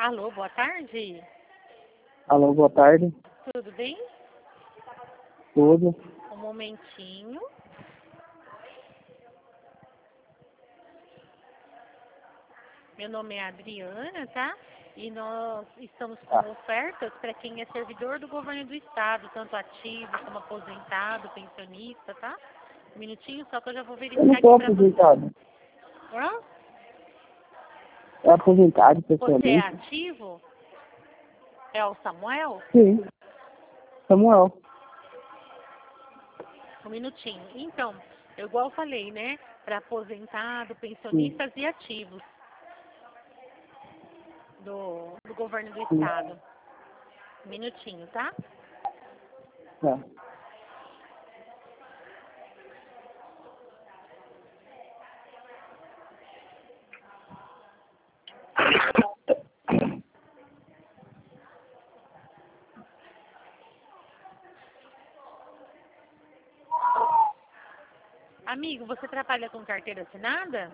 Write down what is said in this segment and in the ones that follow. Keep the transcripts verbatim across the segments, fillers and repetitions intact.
Alô, boa tarde. Alô, boa tarde. Tudo bem? Tudo. Um momentinho. Meu nome é Adriana, tá? E nós estamos com Tá. ofertas para quem é servidor do governo do estado, tanto ativo como aposentado, pensionista, tá? Um minutinho só que eu já vou Eu verificar não aqui sou para você. aposentado. Hã? É aposentado, Você é pessoalmente. ativo? É o Samuel? Sim. Samuel. Um minutinho. Então, eu igual falei, né? Para aposentado, Sim. pensionistas e ativos do, do governo do Sim. estado. Um minutinho, tá? Tá. Amigo, você trabalha com carteira assinada?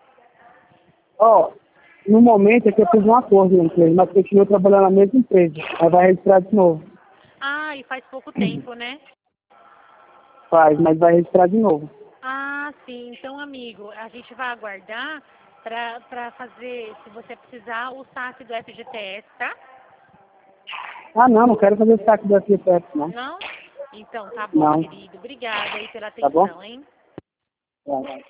Ó, no momento é que eu fiz um acordo entre eles, mas continuo trabalhando na mesma empresa. Aí vai registrar de novo. Ah, e faz pouco tempo, né? Faz, mas vai registrar de novo. Ah, sim. Então, amigo, a gente vai aguardar para fazer, se você precisar, o saque do F G T S, tá? Ah, não, não quero fazer saque da F P S, não. Não? Então, tá bom, Não. querido. Obrigada aí pela Tá bom? atenção, hein? Tá.